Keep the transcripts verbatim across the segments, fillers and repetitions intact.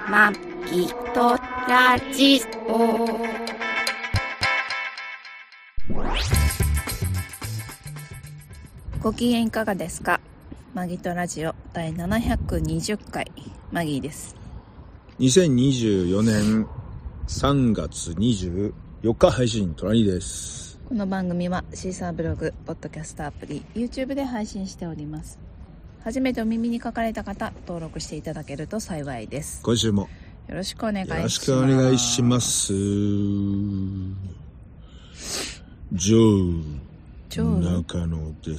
まきとラジオ。ご機嫌いかがですか？マギとラジオ第ななひゃくにじゅっかい、マギーです。 にせんにじゅうよねんさんがつにじゅうよっか配信、トラニーです。 この番組はシーサーブログ、ポッドキャストアプリ、YouTube で配信しております。初めてお耳に書かれた方、登録していただけると幸いです。 今週もよろしくお願いします。 よろしくお願いします。ジョー中野です。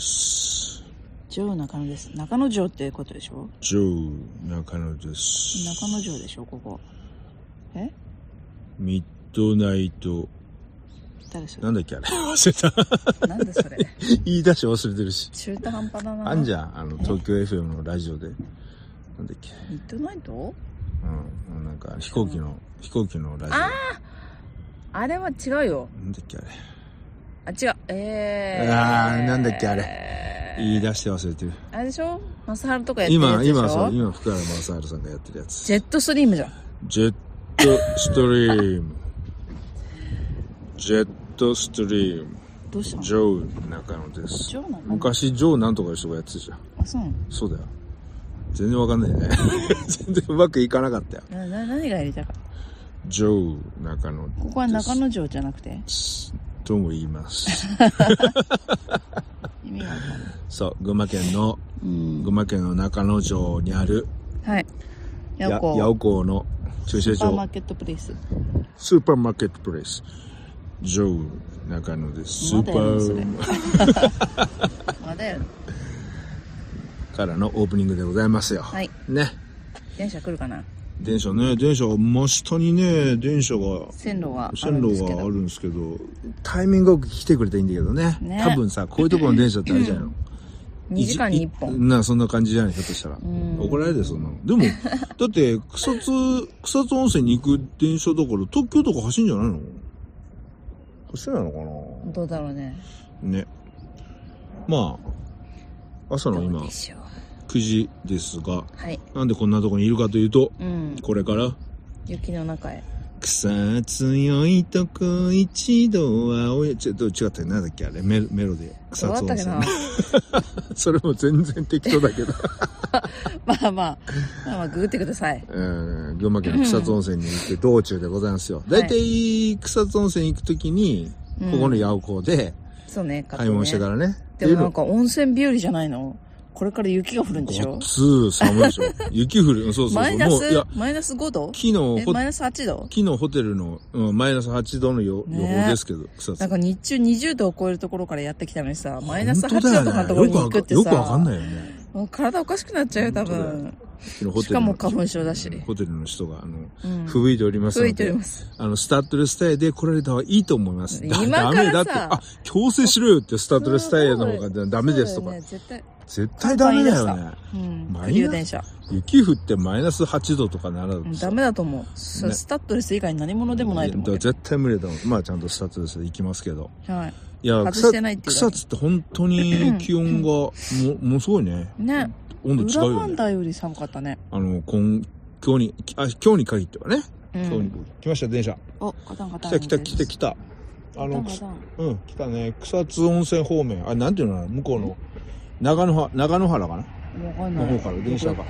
ジョー中野です。中野城ってことでしょ？ ジョー中野です。 中野城でしょここ。え？ ミッドナイト。 誰それ？ なんだっけあれ忘れた。 なんでそれ？ 言い出し忘れてるし。 中途半端だな。 あんじゃん、あの東京 エフエム のラジオで。なんだっけ。 ミッドナイト？ うん、なんか飛行機の飛行機のラジオ。 ああ、あれは違うよ。 なんだっけあれ。 あ、違う。ええー。 ああ、なんだっけあれ。言い出して忘れてる。 あれでしょ？マサハルとかやってるやつでしょ？ 今今そう今福原雅治さんがやってるやつ。 ジェットストリームじゃん。 ジェットストリーム。ジェットストリーム。 どうしたの？ ジョー中野です。 ジョー中野。 昔ジョーなんとかいう人がやってたじゃん。 あ、そうなの？ そうだよ。全然わかんないね。全然うまくいかなかったよ。 な、な、何がやりたかった？ ジョー中野。 ここは中野城じゃなくて？ とも言います。 意味がわかんない。 そう、群馬県の、うん、群馬県の中野城にある、 はい。 八尾港の駐車場。 スーパーマーケットプレイス。 スーパーマーケットプレイス。ジョー中野です。スーパー。 まだやる。 からのオープニングでございますよ。 はい。 ね。 電車来るかな？ 電車ね、電車が真下にね、電車が線路が線路があるんですけど、タイミングよく来てくれたらいいんだけどね。ね、多分さ、こういうところの電車ってあれじゃないの。 にじかんにいっぽん。 な、そんな感じじゃない、ひょっとしたら。怒られるで、そんなの。でも、だって、草津、草津温泉に行く電車だから、特急とか走るんじゃないの？走らないのかな？ どうだろうね。 ね。まあ、朝の今、くじですが、 はい、 なんでこんなとこにいるかというと、 うん、 これから雪の中へ。 草強いとこ一度はおやちょっと違ったよ。なんだっけあれメロメロディー草津温泉。それも全然適当だけど。 まあまあまあまあググってください。 えー、群馬県の草津温泉に行って道中でございますよ。だいたい草津温泉行くときに、はい、ここの八尾港で、 うん、そうね、 買い物してからね。 でもなんか温泉日和じゃないの？これから雪が降るんでしょ？ 暑い、寒いでしょ。雪降る。そうそうそう。 マイナス、もういやマイナスごど？ 昨日、 マイナスはちど？ 昨日ホテルの、うん、マイナスはちどの予報ですけど、草津。 なんか日中にじゅうどを超えるところからやってきたのにさ、マイナスはちどとかのところに行くってさ、 よくわかんないよね。 もう体おかしくなっちゃうよ、多分。しかも花粉症だし。 ホテルの人が、あの、うん、吹雪いておりますので。 吹雪いております。 あの、スタッドレスタイヤで来られた方がいいと思います。 今からさ、ダメだって。 あ、強制しろよって、スタッドレスタイヤの方がダメですとか。 ね、絶対。 絶対ダメだよね。 うん。マイナス雪降ってマイナスはちどとかならダメだと思う。ね、スタッドレス以外何者でもないと思う。 絶対無理だと思う。まあちゃんとスタッドレスで行きますけど。 はい。 いや、草津って本当に気温がも、ものすごいね。ね。温度違うよね。 裏磐梯より寒かったね。 あの、今、今日に、あ、今日に限ってはね。うん、今日に。来ました、電車。 お、ガタンガタン。 来た来た来た来た。あの、うん、来たね。草津温泉方面。あ、なんていうの向こうの。長野原、長野原かな？わかんない。の方から電車が。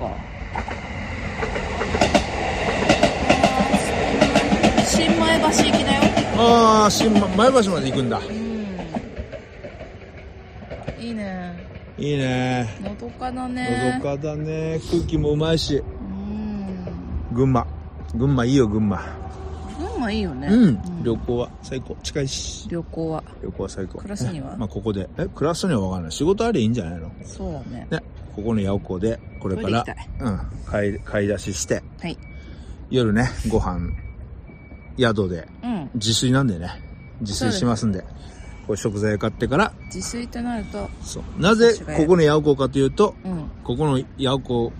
新前橋行きだよ。 ああ、新、前橋まで行くんだ。 うん。いいね。 いいね。 のどかだね。 のどかだね。空気もうまいし。うん。群馬。群馬いいよ、群馬。 群馬いいよね。 うん。旅行は最高。近いし。 旅行は。 旅行は最高。 暮らすには？ まあここで。え、暮らすにはわかんない。仕事ありゃいいんじゃないの？ そうだね。 ね。ここの八尾港で、これから、うん。買い、買い出しして。はい。夜ね、ご飯、宿で。うん。自炊なんでね。自炊しますんで。こう食材買ってから。 自炊となると。 そう。なぜ、ここの八尾港かというと、うん。ここの八尾港、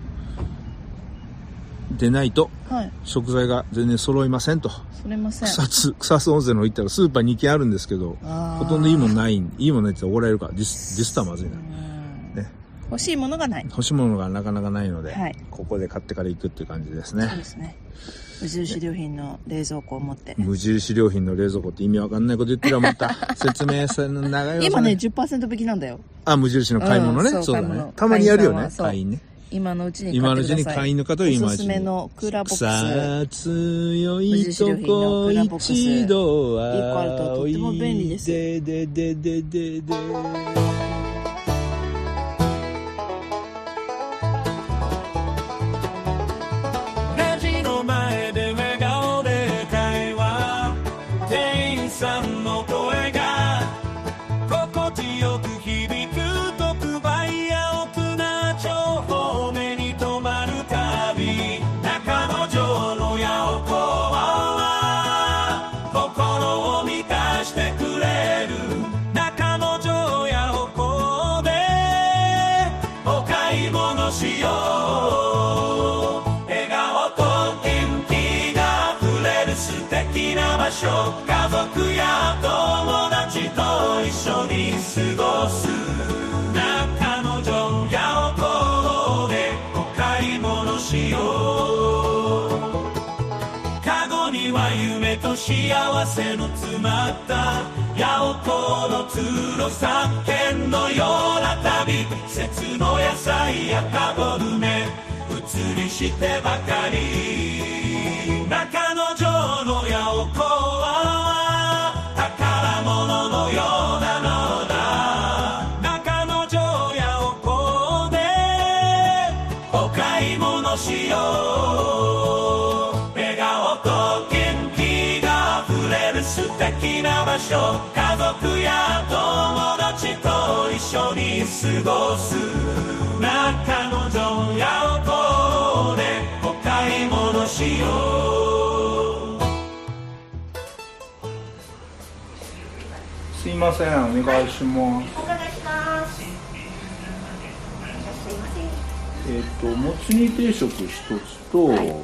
でないと、はい、食材が全然揃いませんと。 揃いません。 草津、草津温泉の行ったらスーパーにけんあるんですけど、ほとんどいいもんない、いいもんないって怒られるから、ディス、ディスターまずいな。ね。 欲しいものがない。 欲しいものがなかなかないので、 はい、 ここで買ってから行くっていう感じですね。 そうですね。無印良品の冷蔵庫を持って。 無印良品の冷蔵庫って意味わかんないこと言ってるわ、また。説明するの長いわ。 今ね、じゅっパーセント引きなんだよ。 あ、無印の買い物ね。うん、そうだね。たまにやるよね、会員ね。 今のうちに今のうちに会員の方を今おすすめのクーラーボックス。 さあ強いとこ一度は。 いっこあるととっても便利です。 でででででで。 レジの前で笑顔で会話。店員さんの声が心地よく響く。特売や奥な情報目に留まるたび。中之条の八百子は心を満たしてくれる。中之条八百子でお買い物しよう。笑顔と元気が溢れる素敵な場所。家族や友達と一緒に過ごす。中之条八百子でお買い物しよう。カゴには夢と幸せの詰まった八百子の通路。三軒のような旅。季節の野菜やカゴルメ移りしてばかり。中之条の八百子は宝物のようなのだ。中之条八百子でお買い物しよう。笑顔と元気が溢れる素敵な場所。家族や友達と一緒に過ごす。中之条八百子でお買い物しよう。 すいません、お願いします。 お願いします。すいません。 えっ、と、もつ煮定食一つと、はい、えっ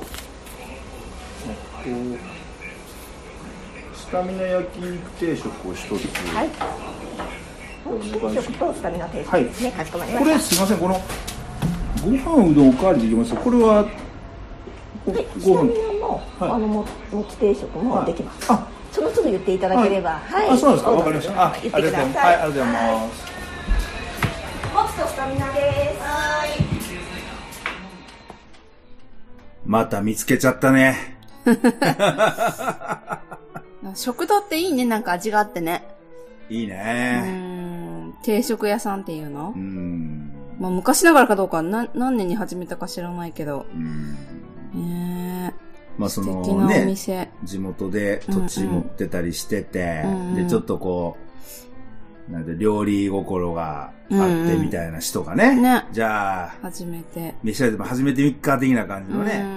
と、スタミナ焼肉定食を一つ。 はい。定食とスタミナ定食ですね。はい、かしこまりました。 これすいません、このご飯うどんおかわりできます。これは、はい、 ご飯スタミナも、はい、あのもつ定食もできます。はい、あ、その都度言っていただければ、はい。 はい、あ、そうなんですか。わかりました。あ、 言ってください。 はい、ありがとうございます。 もつとスタミナです。はい。 また見つけちゃったね。 食堂っていいね、なんか味があってね。 いいね。 うーん、定食屋さんっていうの？ うん。 まあ昔ながらかどうかな何年に始めたか知らないけど。 うん。 ねえ。 まあその素敵なお店、 ね、地元で土地持ってたりしてて、うんうん、でちょっとこうなんで料理心があってみたいな人がね、うんうん、ね、じゃあ初めて召し上がって初めてみっか的な感じのね、 うん、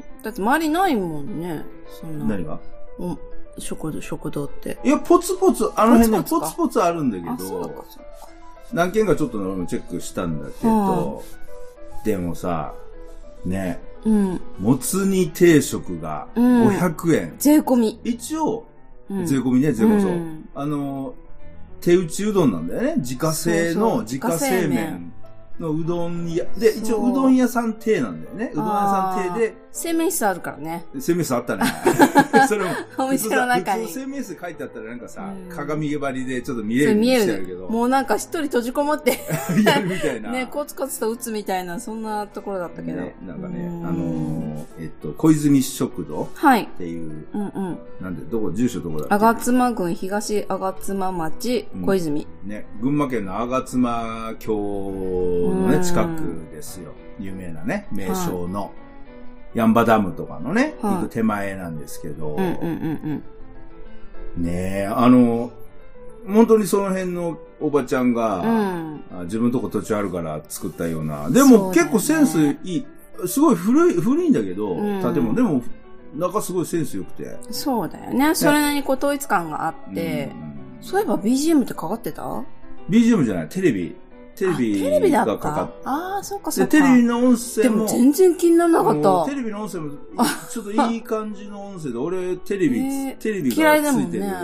だって周りないもんね、そんな。 何が？ うん、食堂食堂って。 いやポツポツあの辺ねポツポツあるんだけど、 あ、そうかそうか、 何軒かちょっとチェックしたんだけど、うん、でもさね。 うん、 もつ煮定食がごひゃくえん。うん、 税込み。 一応、うん、税込みね、税込みそう。うん、あの、手打ちうどんなんだよね。自家製の自家製麺のうどん屋。で、一応うどん屋さん亭なんだよね。うどん屋さん亭で。 製麺室あるからね。 製麺室あったね。それも。 お店の中に。 普通製麺室書いてあったらなんかさ、うん、鏡張りでちょっと見れるみたいだけど。 もうなんか一人閉じこもって。 やるみたいな。 ね、コツコツと打つみたいな、そんなところだったけど。 ね、なんかね、あのー、えっと、小泉食堂っていう、 うんうん、 なんで、どこ、住所どこだっけ？ 吾妻郡東吾妻町小泉、 うん。ね、群馬県の吾妻峡のね、近くですよ。有名なね、名称の。はい、ヤンバダムとかのね、はい、行く手前なんですけど、 うんうんうんうん、ねえ、あの、本当にその辺のおばちゃんが、うん、自分のとこ土地あるから作ったような、でも結構センスいい、すごい古い、古いんだけど、うん、建物、でも中すごいセンス良くて。 そうだよね。それなりにこう統一感があって、うん、そういえば ビージーエム ってかかってた？ ビージーエム じゃない、テレビ。テレビがかかって。 ああ、そうかそうか。 で、テレビの音声も。 でも全然気にならなかった。 テレビの音声も、ちょっといい感じの音声で、俺、テレビ、テレビがついてる、ね、うん、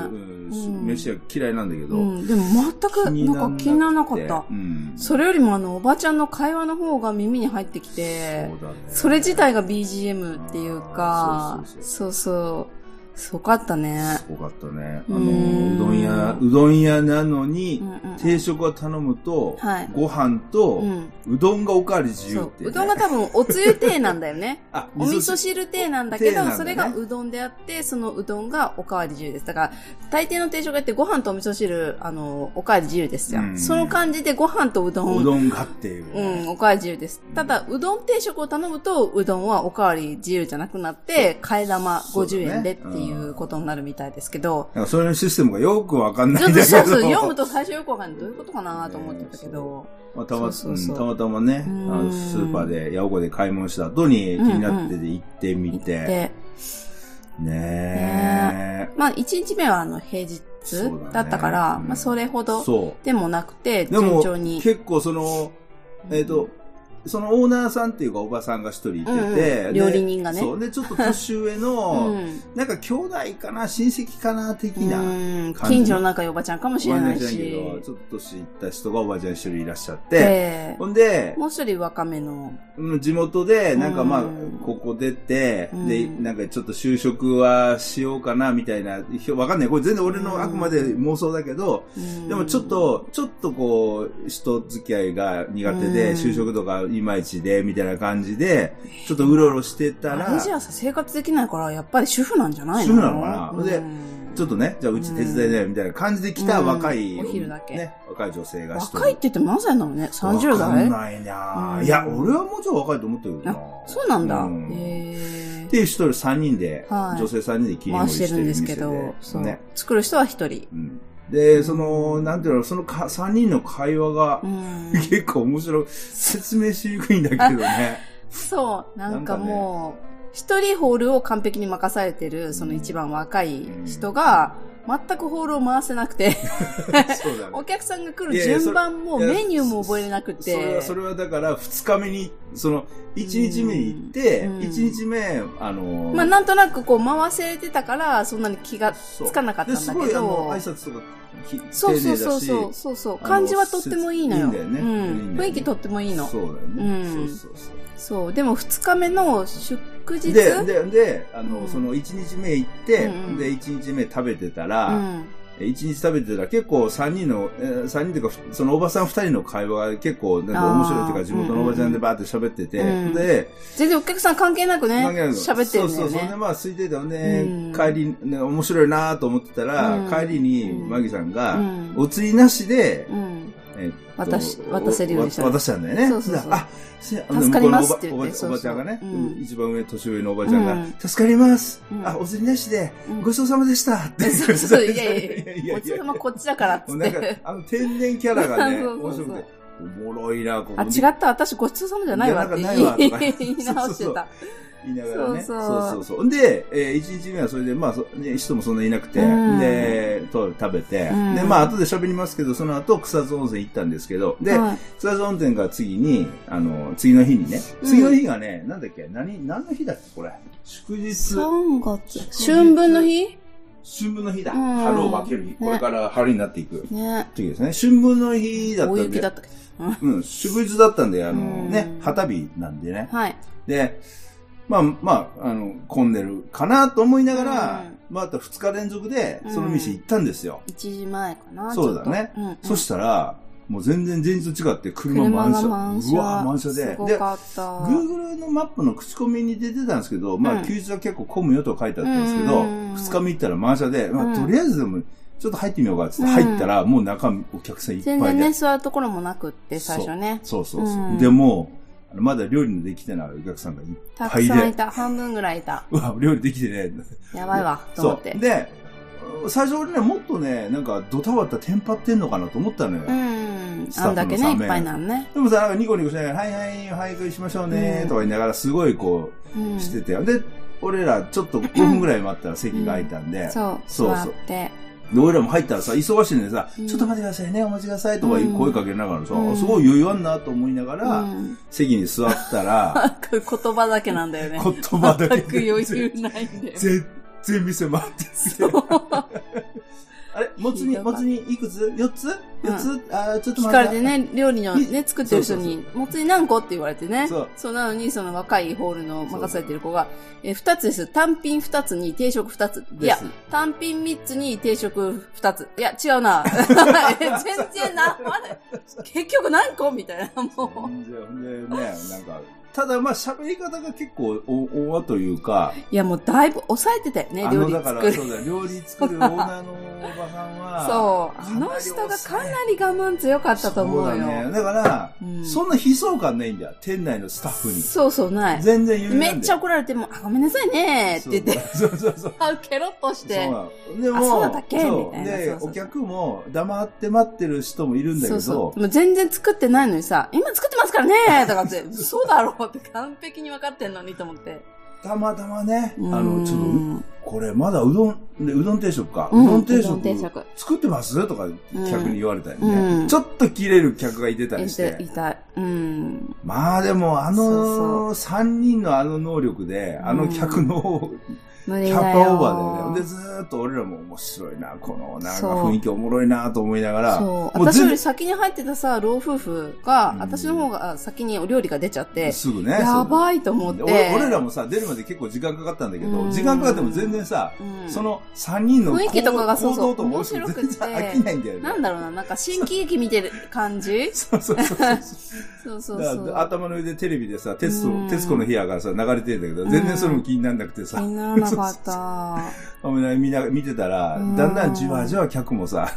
飯は嫌いなんだけど。 うん、でも全く、なんか気にならなかった。うん、それよりもあの、おばちゃんの会話の方が耳に入ってきて、そうだね、それ自体が ビージーエム っていうか、そうそうそう。そうそうすごかったね。 すごかったね。あの、うどん屋、うどん屋なのに、定食を頼むと、ご飯と、うどんがおかわり自由って。 うどんが多分おつゆ亭なんだよね。お味噌汁亭なんだけど、それがうどんであって、そのうどんがおかわり自由です。だから、大抵の定食屋ってご飯とお味噌汁、あの、おかわり自由ですじゃん。その感じでご飯とうどん。 うどんがっていう。 うん、おかわり自由です。ただ、うどん定食を頼むと、うどんはおかわり自由じゃなくなって、替え玉ごじゅうえんでっていう。いうことになるみたいですけど。 そういうシステムがよくわかんないんだけど。 そうそう、読むと最初よくわかんない。どういうことかなと思ってたけど。 まあ、たま、そうそうそうたまたまね、あのスーパーで、八百子で買い物した後に気になってて行ってみて。うんうん、ねえ。ねまあ、一日目はあの平日だったから、ね、まあ、それほどでもなくて、順調に。 結構その、えっと、そのオーナーさんっていうかおばさんが一人いてて、うんうん、 料理人がね。 そう。で、ちょっと年上の、うん、なんか兄弟かな、親戚かな、的な感じ。 近所の仲良いおばちゃんかもしれないし。 けどちょっと年いった人がおばちゃん一人いらっしゃって、ほんで、 もう一人若めの。 地元で、なんかまあ、ここ出て、うん、で、なんかちょっと就職はしようかな、みたいな、わかんない。これ全然俺のあくまで妄想だけど、うん、でもちょっと、ちょっとこう、人付き合いが苦手で、うん、就職とかいまいちで、みたいな感じで、ちょっとうろうろしてたら。 あれじゃあさ、生活できないから、やっぱり主婦なんじゃないの？ 主婦なのかな、うん、で、ちょっとね、じゃあうち手伝いだよ、みたいな感じで来た若い、 うん、お昼だけ。 ね、若い女性が一人。 若いって言っても何歳なのね ?さんじゅう 代？わかんないな、うん、いや、俺はもうちょっと若いと思ってるけどな。 そうなんだ。うん、 へー。っていう一人さんにんで、はい、女性さんにんで切り盛りしてるんですけど、 そうね。作る人は一人。うんで、その、なんていうの、そのかさんにんの会話が、結構面白い。説明しにくいんだけどね。 そう。なんかもう、一人ホールを完璧に任されてる、その一番若い人が、全くホールを回せなくてお客さんが来る順番もメニューも覚えれなくて。 いやいやそれは、それはだから二日目に、その、一日目に行って、一日目、あのー、 まあなんとなくこう回せれてたから、そんなに気がつかなかったんだけど。すごいあの、 挨拶とか、 そうそうそうそう、そうそう。感じはとってもいいのよ。いいんだよね。うん。雰囲気とってもいいの。 そうだよね。うん。そうそうそう。 そう。でも二日目の祝日で、で、で、あの、うん、その一日目行って、うんうん、で、一日目食べてたら、うん一日食べてたら結構三人の、えー、三人というか、そのおばさん二人の会話が結構なんか面白いっていうか、地元のおばちゃんでバーって喋ってて、うんうん、で、 全然お客さん関係なくね、喋ってるんだよね。そうそう、そんでまあ空いてたよね、うん、帰り、ね、面白いなと思ってたら、うん、帰りにマギさんが、うん、お釣りなしで、うんえっと、 渡し、渡せるようにした。 渡したんだよね。 そうそうそう。 あ、 助かりますって言って。 おばちゃんがね、一番上、年上のおばちゃんが、助かります。あ、お釣りなしで、ごちそうさまでしたって。 そうそう、いやいやいや、ごちそうさまこっちだからっつって。なんか、 あの天然キャラがね、面白くて、おもろいな、ここ。 あ、違った、私ごちそうさまじゃないわって言い直してた。 言いながらね。そうそうそうそう。で、えー、一日目はそれで、まあ、そね、人もそんなにいなくて、うん、で、と食べて、うん、で、まあ、後で喋りますけど、その後、草津温泉行ったんですけど、で、はい、草津温泉が次に、あの、次の日にね、次の日がね、うん、なんだっけ、何、何の日だっけ、これ。祝日。 さんがつ。春分の日春分の日だ。うん、春を分ける日。ね、これから春になっていく。ね。時ですね。春分の日だったんで。 大雪だったっけうん、祝日だったんで、あの、ね、旗日なんでね。 はい。 で、まあ、まあ、あの、混んでるかなと思いながら、うん、また二日連続で、その店行ったんですよ。 いちじまえかな。 そうだね。うんうん、そしたら、もう全然前日と違って車満車。 満車うわ、満車で。 すごかった。で、 Google のマップの口コミに出てたんですけど、まあ、休日は結構混むよと書いてあったんですけど、二日目行ったら満車で、まあ、とりあえずでも、ちょっと入ってみようかって入ったら、もう中、お客さんいっぱいで。 全然ね、座るところもなくって、最初ね。 そうそうそう。でも、まだ料理のできてないお客さんがいっぱいで。 たくさんいた。半分ぐらいいた。 うわ、料理できてね。 やばいわ、と思って。 そう。で、最初俺ね、もっとね、なんかドタバタテンパってんのかなと思ったのよ。 うん。あんだけね、いっぱいなんね。 でもさ、なんかニコニコしながら、はいはい、はい、しましょうね、とか言いながら、すごいこう、してて。で、俺らちょっとごふんぐらい待ったら席が空いたんで。 そう。そうそう。で、 俺らも入ったらさ、忙しいんでさ、うん、ちょっと待ってくださいね、お待ちくださいとか声かけながらさ、うん、すごい余裕あんなと思いながら、うん、席に座ったら、 言葉だけなんだよね。 言葉だけ。 全く余裕ないんだよ。 全然店回ってて。 あれもつ煮、もつ煮いくつ ?よっつ ?よっつ、うん、あちょっと待って。 聞かれてね、料理のね、作ってる人に、もつ煮何個って言われてね。そう。そうなのに、その若いホールの任されてる子が、えー、二つです。単品二つに定食二つ。いや、単品三つに定食二つ。いや、違うな。全然な、まだ、結局何個みたいな、もう。 で、ね、なんか、ただまあ喋り方が結構お、おわというか。 いやもうだいぶ抑えてたよね、料理作る。 だからそうだ、料理作るオーナーのおばさんは。 そう。あの人がかなり我慢強かったと思うよ。そうだね。 だから、うん、そんな悲壮感ないんだよ。店内のスタッフに。 そうそう、ない。 全然言うめっちゃ怒られても、あ、ごめんなさいねって言って。 そうそうそう。 ケロッとして。 そうでも、あ、 そうだったっけみたいな。 で、そうそうそう、お客も黙って待ってる人もいるんだけど。そうそう。 でも全然作ってないのにさ、今作ってますからねとかって、そうだろうって完璧に分かってんのにと思って。 たまたまね、あの、ちょっと、これまだうどん、うどん定食か。うどん定食作ってますとか客に言われたよね。ちょっと切れる客がいてたりして。 いた。うん。 まあでも、あの、三人のあの能力で、あの客の、キャッパオーバーだよね。で、ずーっと俺らも面白いな、この、なんか雰囲気おもろいなと思いながら。 そう。私より先に入ってたさ、老夫婦が、うん、私の方が先にお料理が出ちゃって。 すぐね。 やばいと思って。 俺俺らもさ、出るまで結構時間かかったんだけど、時間かかっても全然さ、うん、その三人の雰囲気とかがそうそう、 面白くて。飽きないんだよね。 なんだろうな、なんか新喜劇見てる感じそうそうそう。そうそうそう。頭の上でテレビでさ、テスト、テスコの部屋がさ、流れてるんだけど、全然それも気にならなくてさ。 気にならなかった。 みんな見てたら、だんだんじわじわ客もさ、うん、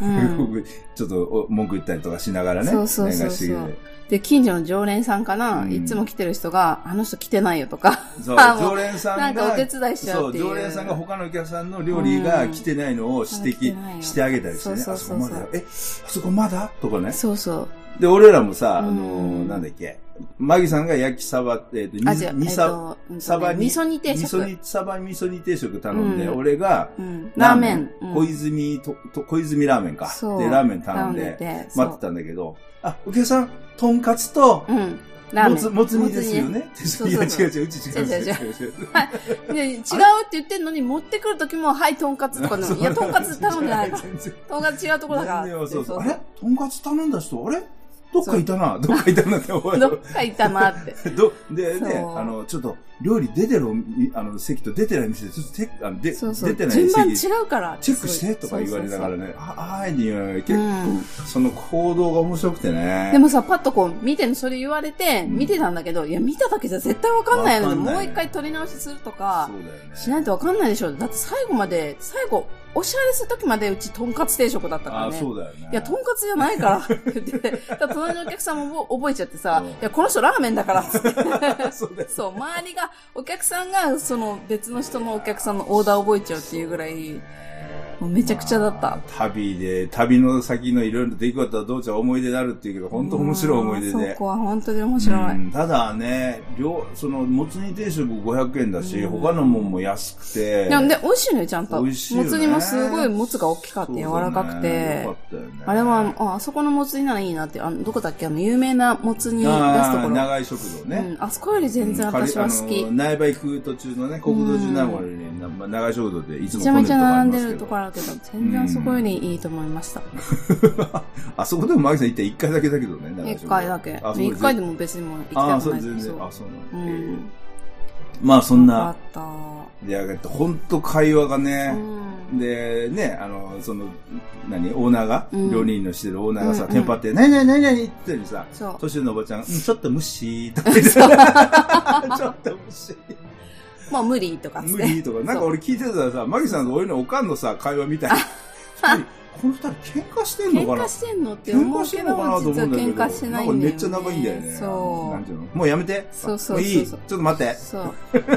ちょっと文句言ったりとかしながらね。 そうそうそうそう。で、近所の常連さんかな、うん、いつも来てる人が、あの人来てないよとか。 そう、常連さんが。 なんかお手伝いしちゃうっていう。 そう、常連さんが他のお客さんの料理が来てないのを指摘してあげたりしてね。そうそうそうそう。あそこまだ、え、あそこまだとかね。 そうそう。 で、俺らもさ、あのー、なんだっけ。マギさんが焼きサバ、えっ、ー、と、 に、サバに、味噌煮定食。 味噌煮、サバ味噌煮定食頼んで、うん、俺が、 うん、ラーメン、 うん、小泉と、と、小泉ラーメンか。で、ラーメン頼んで、待ってたんだけど、あ、お客さん、とんかつと、うん、ラーメン。もつ、もつ煮ですよね。いや、違う違う、うち違う違う違う。違う違う。はい。で、違うって言ってんのに、持ってくるときも、はい、とんかつとかでも、いや、とんかつ頼んでない。とんかつ違うところだから。 そうそう。あれとんかつ頼んだ人、あれどっかいたな、どっかいたなって思う。 どっかいたなって。 ど、で、ね、あの、ちょっと、料理出てる、あの、席と出てない店で、ちょっとて、あの、で、 そうそう出てない席。 順番違うから。 チェックしてとか言われながらね、ああ、に言われ結構、うん、その行動が面白くてね。 でもさ、パッとこう、見て、それ言われて、見てたんだけど、うん、いや、見ただけじゃ絶対わかんないので、もう一回撮り直しするとか、そうだよね、しないとわかんないでしょ。だって最後まで、最後、おしゃれするときまでうちとんかつ定食だったからね。 あ、そうだよね。 いや、とんかつじゃないからって言って、隣のお客さんも覚えちゃってさ、いや、この人ラーメンだからって。そうだよ。そう、周りが、お客さんが、その別の人のお客さんのオーダー覚えちゃうっていうぐらい、もうめちゃくちゃだった。まあ、 旅で、旅の先のいろいろな出来事はどうちゃ思い出になるっていうけど、本当面白い思い出で。 そこは本当に面白い。うん、 ただね、量、その、もつ煮定食ごひゃくえんだし、他のもんも安くて。 いや、で、美味しいのよ、ちゃんと。 美味しいよね。 もつ煮もすごいもつが大きかって柔らかくて。ね、よかったよね。あれは、あ、あそこのもつ煮ならいいなって、あの、どこだっけ、あの、有名なもつ煮出すところ。 長い食堂ね。 うん、あそこより全然私は好き。 苗場行く途中のね、国道中なのにね、長い食堂でいつもめちゃめちゃ並んでるところあるけど、全然そこよりいいと思いました。 あそこでもマギさん行ったら一回だけだけどね。 一回だけ。一回でも別にも行きたくない。 あ、そう、全然。あ、そうなんだ。うん、まあそんな。で、やがて、ほんと会話がね、うん、で、ね、あの、その、何、オーナーが、うん、料理人のしてるオーナーがさ、うんうん、テンパって、なになになになにって言ってさ、年のおばちゃん、うん、ちょっと無視とか言って、ちょっと無視。 もう無理とか無理とか。なんか俺聞いてたらさ、マギさんと俺のおかんのさ、会話みたいな。この二人喧嘩してんのかな喧嘩してんのって思うけど、実は喧嘩してないんだよね。 めっちゃ仲いいんだよね。そう。なんていうのもうやめて。 そうそうそう。 もういい。ちょっと待って。 そう。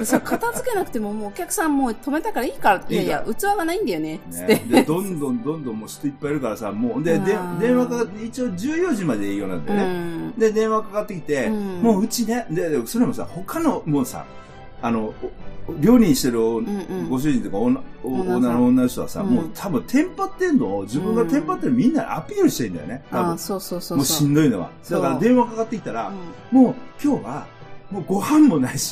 そう、片付けなくてももうお客さんもう止めたからいいから。いやいや、器がないんだよね。つって。 で、どんどんどんどんもう人いっぱいいるからさ、もう、で、で電話かかって、一応じゅうよじまで営業なんだよね。で、電話かかってきて、もううちね、で、それもさ、他の、もうさ、あの、料理にしてるご主人とか女、オーナーの女の人はさ、もう多分テンパってんのを自分がテンパってるみんなにアピールしてるんだよね。多分。 そうそうそう。 もうしんどいのは。だから電話かかってきたら、もう今日は、もうご飯もないし、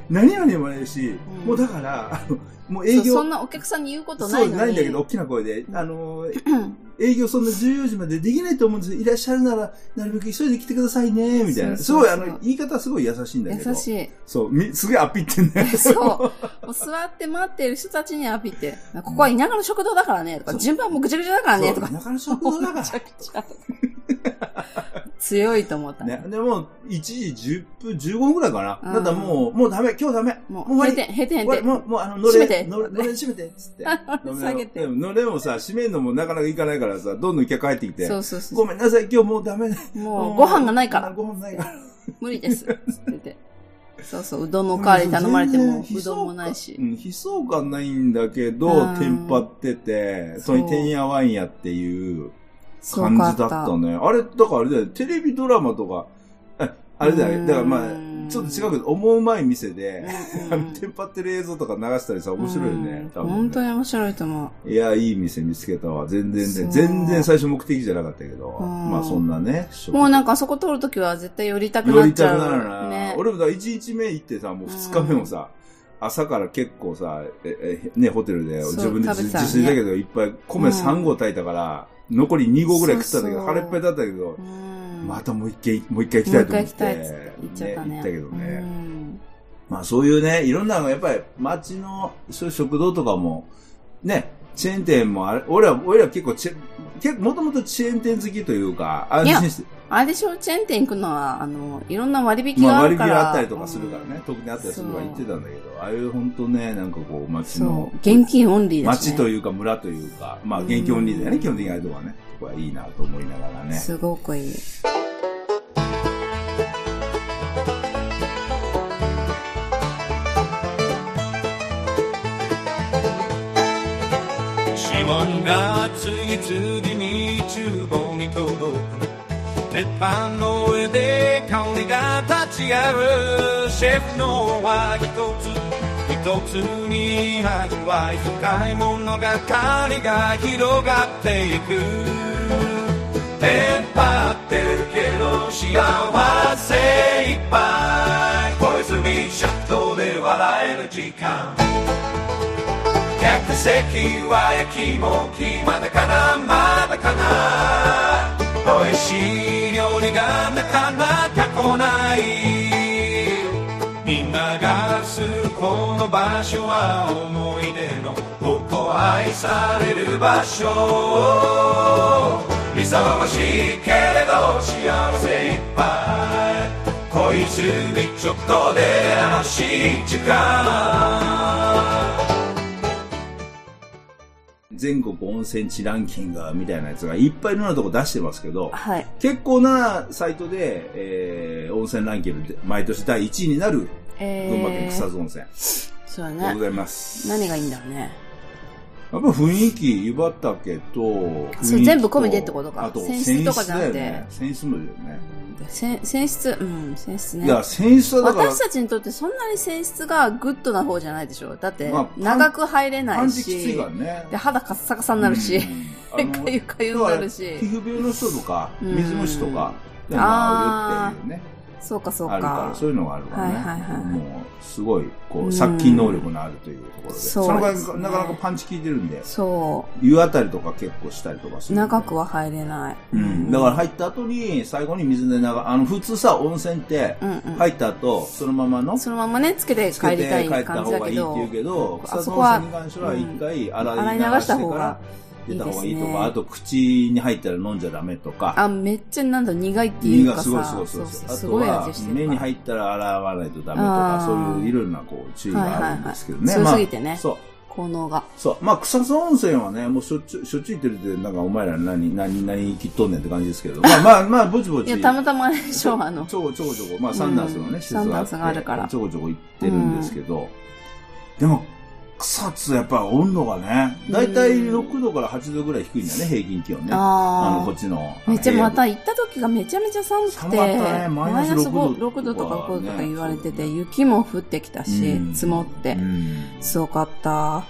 何々もないし、うん、もうだから、あの、もう営業。 そ, そんなお客さんに言うことないのに。 そう、ないんだけど、大きな声で、あの、営業そんなじゅうよじまでできないと思うんですよ。いらっしゃるなら、なるべく急いで来てくださいね、みたいな。すごい、あの、言い方すごい優しいんだけど。 優しい。 そう、み、すげえアピってんね。 そう。もう座って待ってる人たちにアピって。ここは田舎の食堂だからね、とか、順番もぐちゃぐちゃだからね、とか。 田舎の食堂だから。ぐちゃぐちゃ。 強いと思った。 ね。でも、いちじじゅっぷん、じゅうごふんくらいかな。だったらもう、もうダメ、今日ダメ。 もう、閉店、閉店、閉店。 もう、もう、あの、乗れ、のれ、のれ閉めて、つって。 下げて。 のれもさ、閉めるのもなかなかいかないからさ、どんどん客入ってきて。 そうそうそう。 ごめんなさい、今日もうダメだ。 もう、ご飯がないから。 ご飯ないから。 無理です。つってて。そうそう、うどんのおかわり頼まれても、うどんもないし。 うん、悲壮感ないんだけど、テンパってて、それにてんやわんやっていう、感じだったね。あれ、だからあれだよ、テレビドラマとか、あれだよ、だからまあ、ちょっと違うけど、思うまい店で、テンパってる映像とか流したりさ、面白いよね。多分ね本当に面白いと思う。いや、いい店見つけたわ。全然ね、全然最初目的じゃなかったけど、まあそんなね。 もうなんかあそこ通るときは絶対寄りたくなっちゃう。寄りたくなるな。 ね、俺もだいちにちめ行ってさ、もうふつかめもさ、朝から結構さ、え、え、ね、ホテルで自分で自炊だけど、いっぱい米さん合炊いたから、残りに合ぐらい食ったんだけど、腹いっぱいだったけど、またもう一回、もう一回行きたいと思って。 もう一回行きたいって言っちゃったね。 行ったけどね。まあそういうね、いろんなのがやっぱり街の、そういう食堂とかも、ね、チェーン店もあれ、俺ら、俺ら結構チェ、結構もともとチェーン店好きというか、安心して。 あれでしょ、チェーン店行くのは、あの、いろんな割引があるから。 まあ割引があったりとかするからね、特にあったりするから言ってたんだけど、ああいう本当ね、なんかこう街の。 現金オンリーだしね。街というか村というか、まあ現金オンリーだよね、基本的にあれとかね。ここはいいなと思いながらね。 すごくいい。 指紋が次々に厨房に届く鉄板の上で香りが立ち上がるシェフの輪一つ一つに味わい深い物語が広がっていくテンパってるけど幸せいっぱい小泉シャットで笑える時間客席はやきもきまだかなまだかな美味しい料理がなかなか来ないみんながするこの場所は思い出のここ愛される場所忙しいけれど幸せいっぱい恋するちょっとで楽しい時間全国温泉地ランキングみたいなやつがいっぱいいろんなとこ出してますけど、 はい、 結構なサイトで、えー、温泉ランキングで毎年だいいちいになる群馬県草津温泉、えー、そうだね。 でございます。 何がいいんだろうね。 やっぱ雰囲気、湯畑と、 そう全部込みでってことか。 あと泉質とかじゃなくて。 泉質もだよね。 泉質、うん、泉質ね。 いや、泉質はだから。 私たちにとってそんなに泉質がグッドな方じゃないでしょ。だって、長く入れないし。 きついからね。 で、肌カッサカサになるし。かゆかゆになるし。 皮膚病の人とか、水虫とか、でもあるっていうね。 そうかそうか。 あるから、そういうのがあるからね。 はいはいはい。 もう、すごい、こう、殺菌能力のあるというところで。その場合、なかなかパンチ効いてるんで。 そう。 湯あたりとか結構したりとかする。 長くは入れない。 うん。だから入った後に、最後に水で流、あの、普通さ、温泉って、入った後、そのままの。 そのままね、つけて帰りたい感じだけど。帰った方がいいって言うけど、草津温泉に関しては一回洗い流した方が。出た方がいいとか、ね、あと口に入ったら飲んじゃダメとか。 あ、めっちゃなんだ苦いっていうかさ。 苦すごいすごいすごい。あとは目に入ったら洗わないとダメとか、そういういろんなこう注意があるんですけどね。 はいはいはい、強すぎてね。 まあ、そう。 効能が。 そう。まあ草津温泉はね、もうしょっちゅう、しょっちゅう行ってるって、なんかお前ら何、何、何切っとんねんって感じですけど。まあまあまあ、ぼちぼち。 いや、たまたまあれでしょ、あの。 ちょこちょこちょこ、まあサンダースのね、施設があって。 サンダースがあるから。 ちょこちょこ行ってるんですけど。でも、草津やっぱ温度がね、だいたいろくどからはちどぐらい低いんだよね、平均気温ね。あの、こっちの。 めっちゃまた行った時がめちゃめちゃ寒くて。 寒かったね、マイナスろくどとかごどとか言われてて、雪も降ってきたし、積もって。すごかった。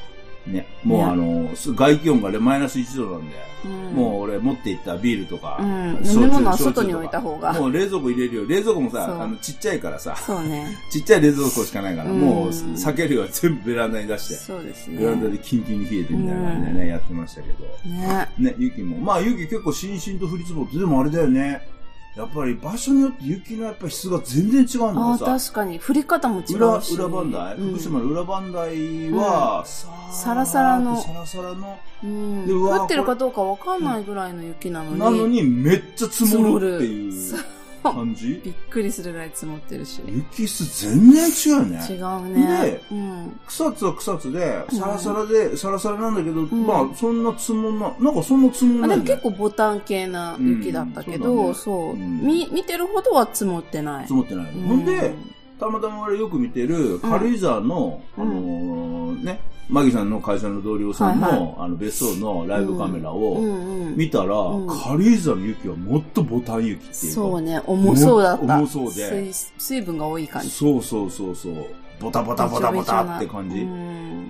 ね。もうあの、外気温がマイナスいちどなんで、うん、もう俺持っていったビールとか、 うん、飲み物は外に置いた方が。 もう冷蔵庫入れるよ。冷蔵庫もさ、あの、ちっちゃいからさ、 そうね。 ちっちゃい冷蔵庫しかないから、うん、もう酒類は全部ベランダに出して、 そうですね。 ベランダでキンキンに冷えてみたいな感じでね、うん、やってましたけど。 ね。 ね、雪も。まあ雪結構しんしんと降り積もって、でもあれだよね。やっぱり場所によって雪のやっぱ質が全然違うんだよさ。 あ、確かに。降り方も違うし。 裏、裏磐梯、うん、福島の裏磐梯は、 うん、サラサラの。 サラサラの。 うん、で降ってるかどうかわかんないぐらいの雪なのに。 なのにめっちゃ積もるっていう感じ。 びっくりするぐらい積もってるし。 雪質全然違うよね。 違うね。 で、うん、草津は草津で、サラサラで、うん、サラサラなんだけど、うん、まあそんな積もんな、なんかそんな積もんない、ね。 あ、でも結構ボタン系な雪だったけど、うん、そう、ねそううん、見、見てるほどは積もってない。 積もってない。うん、ほんで、たまたま俺よく見てる軽井沢の、うん、あのー、ね、マギさんの会社の同僚さんの、はいはい、あの別荘のライブカメラを見たら、うんうん、軽井沢の雪はもっとボタン雪っていうか。 そうね、重そうだった。 重そうで。 水、水分が多い感じ。 そうそうそうそう。ボタボタボタボタって感じ。うん、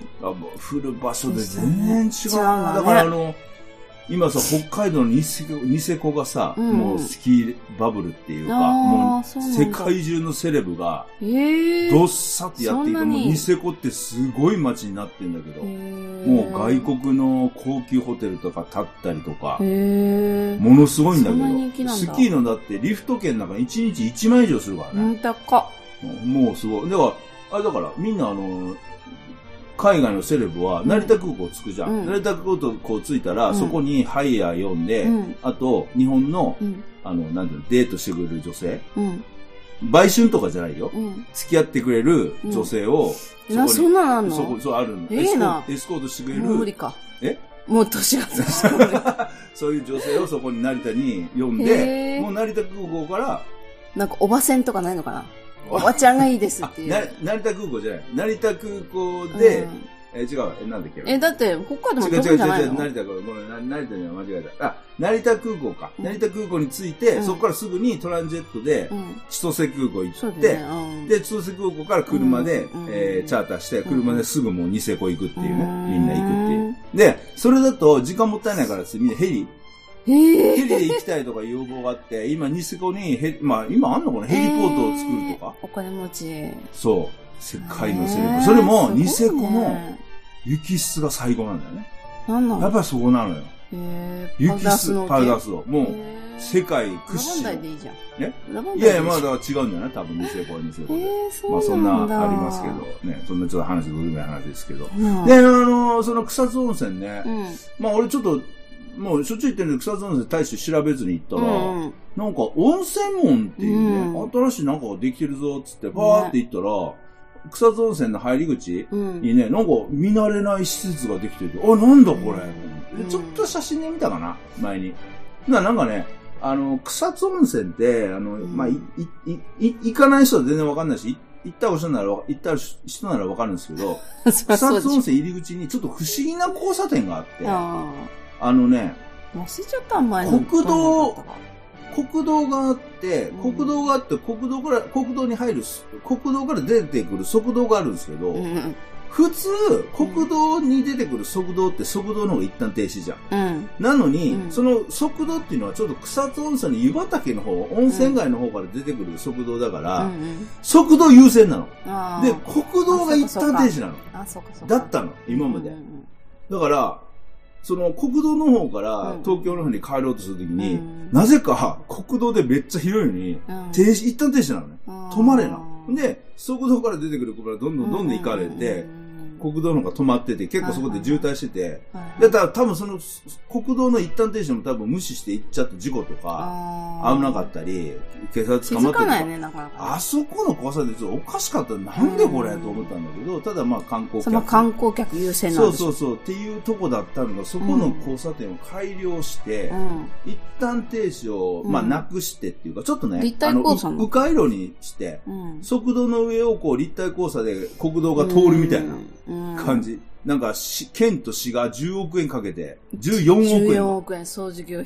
あ降る場所で全然違う。だ, ね、だからあの、今さ、北海道のニセコ、ニセコがさ、うん、もうスキーバブルっていうか、もう世界中のセレブが、どっさってやっていて、もうニセコってすごい街になってんだけど、もう外国の高級ホテルとか建ったりとか、ものすごいんだけど、スキーのだってリフト券なんかいちにちいちまん以上するからね。 うん、高っ。 もうすごい。だから、あれだからみんなあの、海外のセレブは成田空港着くじゃん。うん、成田空港着いたら、うん、そこにハイヤー読んで、うん、あと、日本の、うん、あの、なんていうの、デートしてくれる女性、うん、売春とかじゃないよ。うん、付き合ってくれる女性を、 うん、そこに、そんなのあんの？ そこ、そうあるの。 ええな。 エスコートしてくれる。 もう無理か。 えもう年が経つ。 そういう女性をそこに成田に呼んで、もう成田空港から、 なんかおばせんとかないのかな？おばちゃんがいいですっていう。 成田空港じゃない。成田空港で、うん、え、違う。え、なんだっけえ、だって、北海道も飛ぶんじゃないの？違う違う違う、 成田空港。ごめん、成田には間違えた。あ、成田空港か。うん、成田空港に着いて、うん、そこからすぐにトランジェットで、うん、千歳空港行って、ねうん、で、千歳空港から車で、うんえー、チャーターして、車ですぐもうニセコ行くっていうね。うん、みんな行くっていう。で、それだと時間もったいないからって、みんなヘリ。ヘリで行きたいとか要望があって、今、ニセコにヘリ、まあ、今あんのかなヘリポートを作るとか。 お金持ち。 そう。世界のセレブ。それも、ニセコの雪質が最高なんだよね。 なんなの？ やっぱりそこなのよ。 へ雪質、パウダースを。もう、世界屈指の。 裏磐梯でいいじゃん。 ねいやいや、まだ違うんじゃない多分ニセコはニセコで。まあそんなありますけど、ね、そんなちょっと話、どうでもない話ですけど。で、あの、その草津温泉ね。まあ俺ちょっと、もうしょっちゅう言ってるんで草津温泉大して調べずに行ったら、うん、なんか温泉門っていうね、うん、新しいなんかができてるぞっつって、パーって行ったら、ね、草津温泉の入り口にね、うん、なんか見慣れない施設ができてて、あ、なんだこれ、うん、ちょっと写真で見たかな前に。な、なんかね、あの、草津温泉って、あの、うん、まあ、い、い、い、行かない人は全然わかんないし、行った人なら、行った人ならわかるんですけど、草津温泉入り口にちょっと不思議な交差点があって、あのね、 忘れちゃった前の国道、国道があって、うん、国道があって、国道から、国道に入る、国道から出てくる側道があるんですけど、うん、普通、国道に出てくる側道って側道の方が一旦停止じゃん。うん、なのに、うん、その側道っていうのはちょっと草津温泉の湯畑の方、温泉街の方から出てくる側道だから、うん、側道優先なの。で、国道が一旦停止なの。だったの、今まで。うん、だから、その国道の方から東京の方に帰ろうとするときに、うん、なぜか国道でめっちゃ広いのに、うん、停止、一旦停止なのね。止まれな。で、側道から出てくる子からどんどんどんどん行かれて、うん国道の方が止まってて、結構そこで渋滞してて、だから多分その国道の一旦停止も多分無視して行っちゃった事故とか、危なかったり、警察捕まってとか、 ないね、なかなかあそこの交差点ちょっとおかしかったらなんでこれと思ったんだけど、ただまあ観光客。 その観光客優先なんですそうそうそう、っていうとこだったのが、そこの交差点を改良して、うん、一旦停止を、まあなくしてっていうか、ちょっとね、 立体交差の迂回路にして、うん、速度の上をこう立体交差で国道が通るみたいな。感じ。なんか、県と市がじゅうおくえんかけて、じゅうよんおくえん。 じゅうよんおくえん、総事業費。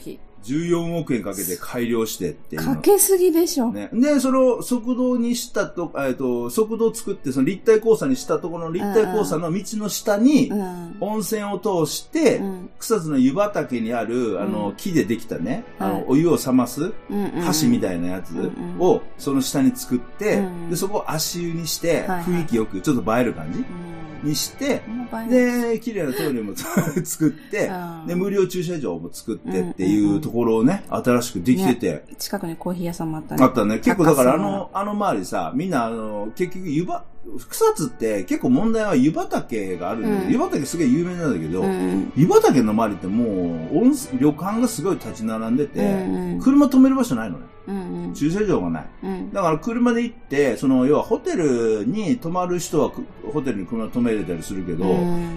じゅうよんおくえんかけて改良してっていう。 かけすぎでしょ。 ね。で、その、側道にしたと、えっと、側道を作って、その立体交差にしたところの立体交差の道の下に、温泉を通して、うん、草津の湯畑にある、あの、木でできたね、うん、あの、お湯を冷ます箸みたいなやつを、その下に作って、うん、で、そこを足湯にして、雰囲気よく、ちょっと映える感じ、うんにして、で、綺麗なトイレも作って、で、無料駐車場も作ってっていうところをね、新しくできてて。ね、 近くにコーヒー屋さんもあったね。 あったね。結構だからあの、あの周りさ、みんなあの、結局湯葉、草津って結構問題は湯畑があるんだけど、うん、湯畑すげえ有名なんだけど、うん、湯畑の周りってもう、温泉、旅館がすごい立ち並んでて、うんうん、車止める場所ないのね。うんうん、駐車場がない、うん。だから車で行って、その、要はホテルに泊まる人は、ホテルに車止めれたりするけど、うん、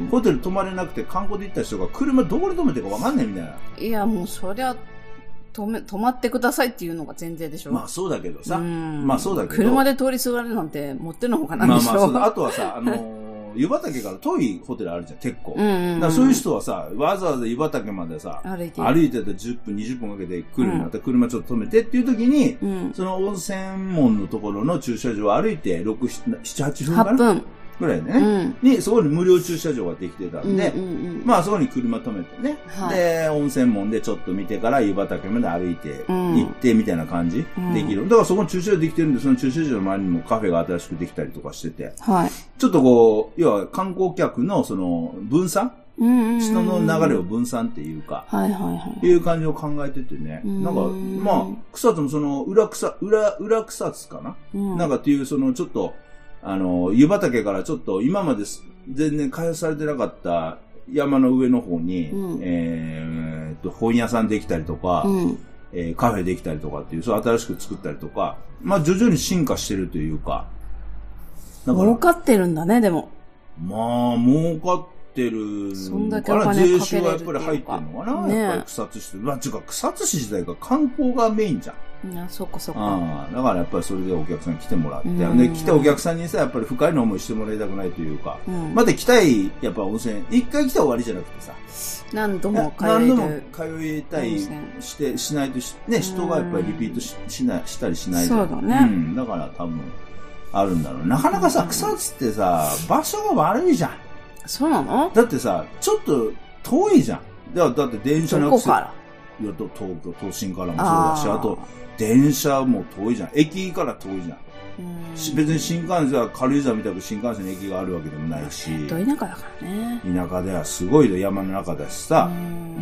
ホテル泊まれなくて観光で行った人が車どこに止めてるか分かんないみたいな。 いや、もうそりゃ、止め、止まってくださいっていうのが前提でしょ。 まあそうだけどさ。まあそうだけど。 車で通りすがるなんて持ってのほかなんでしょ。 まあまあそうだ。あとはさ、あのー、湯畑から遠いホテルあるじゃん、結構。うんうんうん、だからそういう人はさ、わざわざ湯畑までさ、歩いて、歩いててじゅっぷん、にじゅっぷんかけて来るんだったら車ちょっと止めてっていう時に、うん、その温泉門のところの駐車場を歩いてろく、なな、はちふんかな ?はっ 分。ぐらいでね、うん。に、そこに無料駐車場ができてたんで、うんうんうん、まあそこに車止めてね、はい、で、温泉門でちょっと見てから湯畑まで歩いて、行ってみたいな感じ、うん、できる。だからそこに駐車場できてるんで、その駐車場の周りにもカフェが新しくできたりとかしてて、はい、ちょっとこう、要は観光客のその分散、うんうんうん、人の流れを分散っていうか、はいはいはい。いう感じを考えててね。なんか、まあ、草津もその、裏草、裏、裏草津かな、うん、なんかっていう、その、ちょっと、あの、湯畑からちょっと今まで全然開発されてなかった山の上の方に、うん、えー、と、本屋さんできたりとか、うん、えー、カフェできたりとかっていう、そう新しく作ったりとか、まあ徐々に進化してるというか。 儲かってるんだね、でも。 まあ、儲かってるのかな。税収がやっぱり入ってるのかな、ね、やっぱり草津市。まあ、違うか、草津市自体が観光がメインじゃん。 いや、そっかそっか。 ああ、だからやっぱりそれでお客さんに来てもらって、で、来たお客さんにさ、やっぱり不快な思いしてもらいたくないというか、うん、また来たい、やっぱ温泉、一回来たら終わりじゃなくてさ、 何度も通え何度も通いたいして、しないとし、ね、人がやっぱりリピート し, しない、したりしないじゃん。 そうだね。 うん。だから多分、あるんだろう。なかなかさ、草津ってさ、場所が悪いじゃん。 そうなの？ だってさ、ちょっと遠いじゃん。だだって電車のどこから？ いや、東京、都心からもそうだし、あと、電車も遠いじゃん。駅から遠いじゃん。うん、別に新幹線は軽井沢みたく新幹線の駅があるわけでもないし。 ど田舎だからね。 田舎ではすごい山の中だしさ。うん、うん。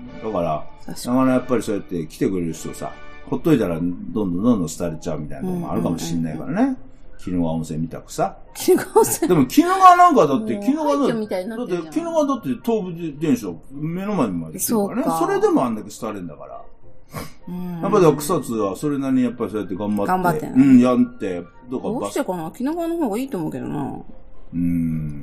だから、だからやっぱりそうやって来てくれる人さ、ほっといたらどんどんどんどん廃れちゃうみたいなのもあるかもしれないからね。うんうんうん、鬼怒川温泉みたくさ。 鬼怒川温泉でも鬼怒川なんかだって、鬼怒川だって、だって鬼怒川だって東武電車目の前にまで来てるからね。そ, それでもあんだけ廃れんだから。やっぱり草津はそれなりにやっぱりそうやって頑張って。 頑張ってね。うん、やって、どうかどうしてかな？鬼怒川の方がいいと思うけどな。うん。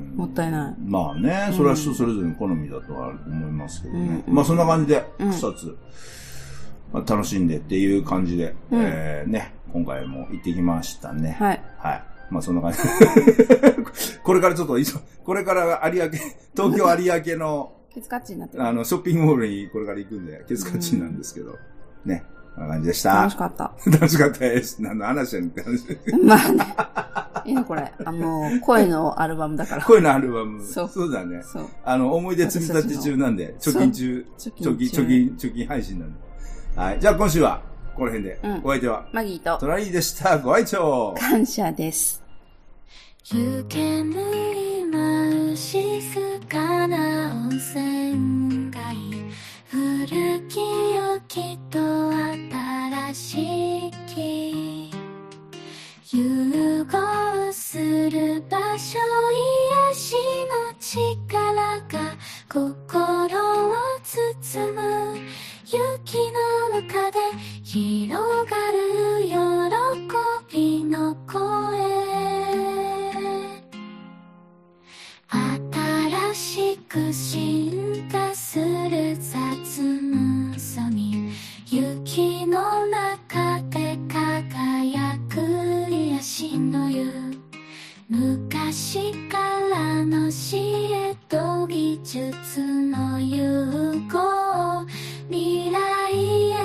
もったいない。 まあね、それは人それぞれの好みだとは思いますけどね。うん、まあそんな感じで、草津、うんまあ、楽しんでっていう感じで、うん、えー、ね、今回も行ってきましたね。はい。はい。まあそんな感じこれからちょっと、これから有明、東京有明の、 ケツカッチになってる。 あの、ショッピングモールにこれから行くんで、ケツカッチなんですけど。ね。こんな感じでした。 楽しかった。 楽しかったです。何の話やねんって話。 まあね。いいのこれ。あの、声のアルバムだから。 声のアルバム。そう。そうだね。そう。あの、思い出積み立て中なんで、貯金中、貯金、貯金、貯金配信なんで。はい。じゃあ今週は、この辺で。うん、お相手は、 マギーと、 トラリーでした。ご愛聴感謝です。 行けぬ今静かな温泉街古き良きと新しき融合する場所癒しの力が心を包む雪の中で広がる喜びの声新しく進化する雑無さに雪の中で輝く癒しの湯昔からの知恵と技術の融合未来へ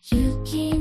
雪